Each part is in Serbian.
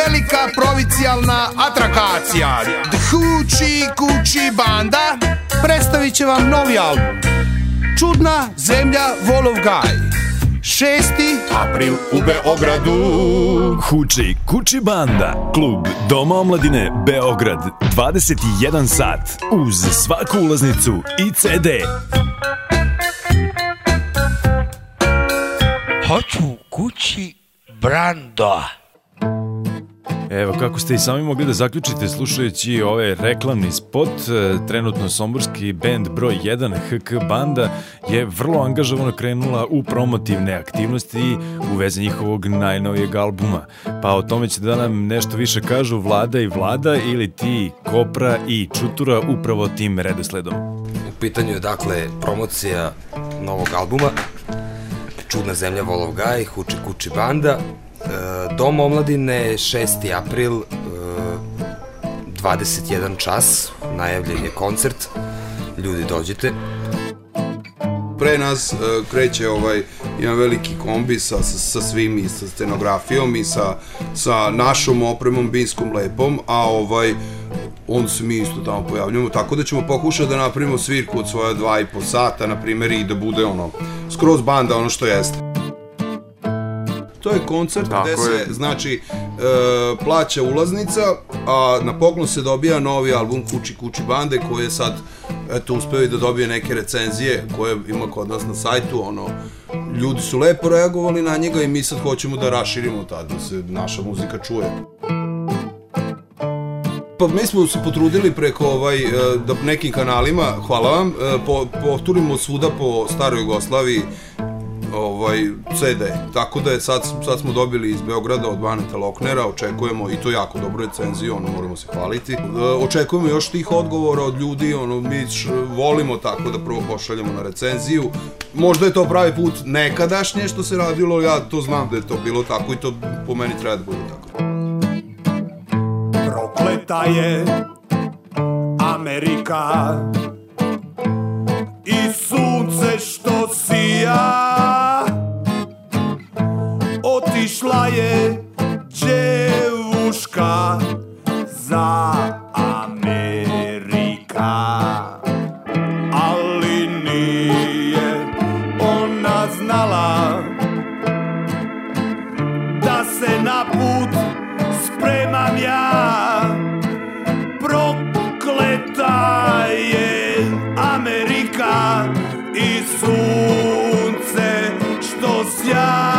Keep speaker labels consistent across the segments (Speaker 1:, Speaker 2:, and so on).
Speaker 1: velika provincijalna atrakacija. Hoochie Coochie Banda predstavit će vam novi album Čudna zemlja Volovgaj, 6. april u Beogradu.
Speaker 2: Hoochie Coochie Banda, klub Doma omladine Beograd, 21 sat, uz svaku ulaznicu i CD.
Speaker 3: Hoću kući Brando.
Speaker 2: Evo, kako ste i sami mogli da zaključite slušajući ovaj reklamni spot, trenutno somborski band broj 1 HK Banda je vrlo angažovano krenula u promotivne aktivnosti u vezi njihovog najnovijeg albuma. Pa o tome će da nam nešto više kažu Vlada i Vlada ili ti Kopra i Čutura upravo tim redosledom.
Speaker 4: U pitanju je dakle promocija novog albuma Čudna zemlja Volovgaj, Hoochie Coochie Banda, Dom omladine, 6. april, 21 čas, najavljen je koncert, ljudi dođite.
Speaker 5: Pre nas kreće jedan veliki kombi sa svim, i sa scenografijom i sa našom opremom Binskom lepom, a onda se mi isto tamo pojavljamo, tako da ćemo pokušati da napravimo svirku od svoja 2,5 sata, na primjer, i da bude skroz banda, ono što jeste. To je koncert gde se, znači, plaća ulaznica, a na poklon se dobija novi album Hoochie Coochie Bande, koji je sad, eto, uspeo i da dobije neke recenzije koje ima kod nas na sajtu, ljudi su lepo reagovali na njega i mi sad hoćemo da raširimo da se naša muzika čuje. Pa mi smo se potrudili preko da nekim kanalima, hvala vam, poturimo svuda po staroj Jugoslaviji CD, tako da je sad smo dobili iz Beograda od Baneta Loknera, očekujemo i to jako dobru recenziju, moramo se hvaliti. Očekujemo još tih odgovora od ljudi, mi volimo tako da prvo pošaljemo na recenziju. Možda je to pravi put nekadašnje što se radilo, ja to znam da je to bilo tako i to po meni treba da bude tako.
Speaker 1: Prokleta je Amerika i sunce što sija, otišla je dževuška za Amerika, ali nije ona znala da se na put spremam ja. Prokleta je Amerika i sunce što sja.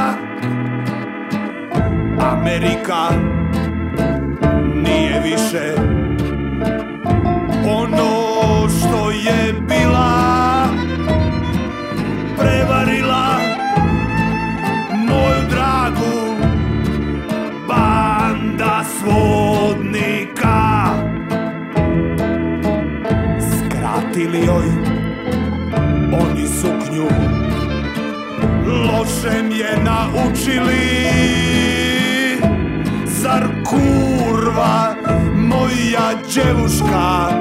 Speaker 1: Amerika nije više ono što je bila, prevarila moju dragu banda svodnika. Skratili joj oni suknju, lošem je naučili. Zar kurva moja dževuška,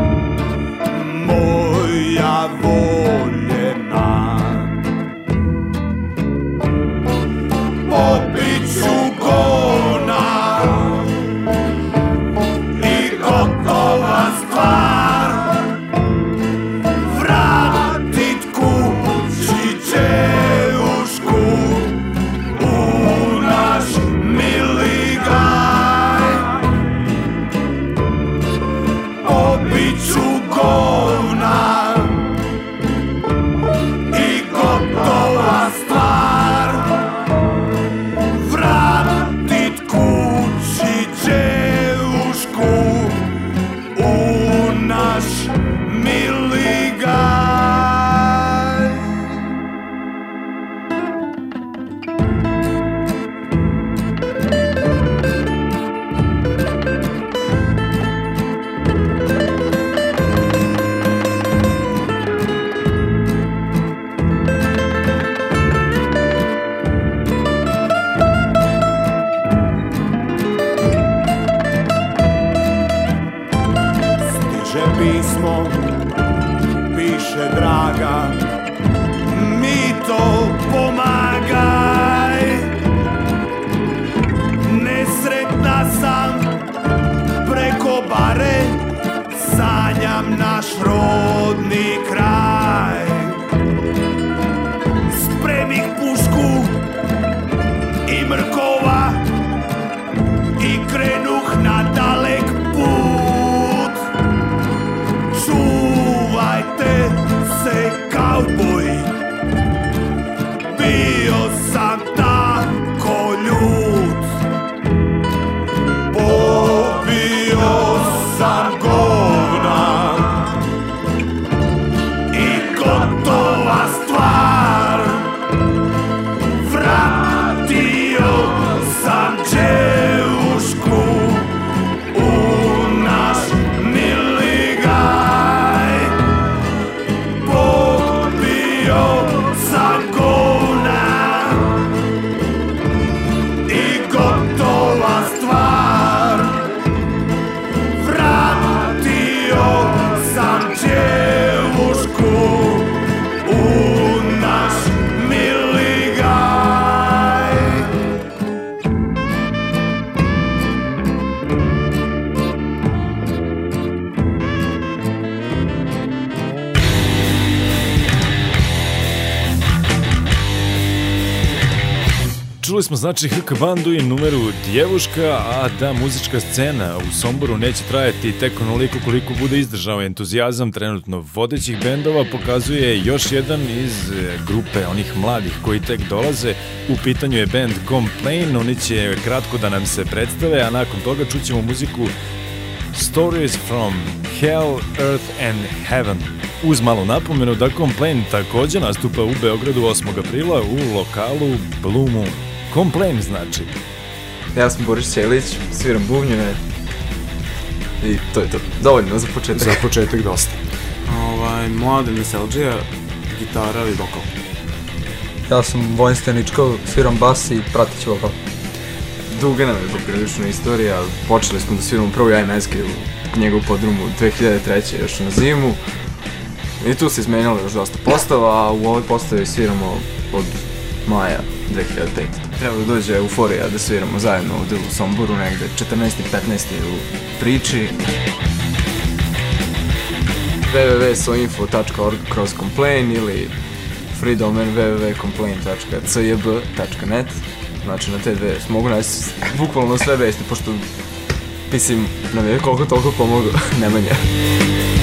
Speaker 1: moja voljena, popit ću gona i gotova stvar, vratit kući dževušku u naš mili. sanjam naš rodni kraj. Spremih pušku i mrkova i krenuh na dalek put. Čuvajte se, kauboj, bio sam tako ljut. Pobio sam govna i gotova stvar. Vratio sam dževušku u naš mili gaj. Pobio sam govna i gotova stvar. Vratio sam dževušku u naš mili gaj.
Speaker 2: Čuli smo znači HK bandu i numeru Djevuška, a da muzička scena u Somboru neće trajati tek onoliko koliko bude izdržao entuzijazam trenutno vodećih bendova, pokazuje još jedan iz grupe onih mladih koji tek dolaze. U pitanju je band Complain, oni će kratko da nam se predstave, a nakon toga čućemo muziku Stories from Hell, Earth and Heaven. Uz malu napomenu da Complain također nastupa u Beogradu 8. aprila u lokalu Blue Moon. Complain znači.
Speaker 6: Ja sam Boris Ćelić, sviram bubnjeve i to je to. Dovoljno za početak.
Speaker 7: Za početak dosta. Mladen Veselđija, gitara i vokal.
Speaker 8: Ja sam Vojin Steničkov, sviram bas i pratit ću vokal.
Speaker 6: Duga nam je poprilična istorija. Počeli smo da sviramo prvo ja i Meski u njegovu podrumu 2003. još na zimu. I tu se izmenjalo još dosta postava, a u ovoj postavi sviramo od maja 2005. Treba da dođe euforija da sviramo zajedno ovdje u Somboru, negde 14. i 15. u priči. www.soinfo.org kroz Complain ili free domain www.complain.cjb.net. Znači na te dve mogu naći bukvalno sve vesti, pošto mislim nam je koliko toliko pomoglo, Nemanja.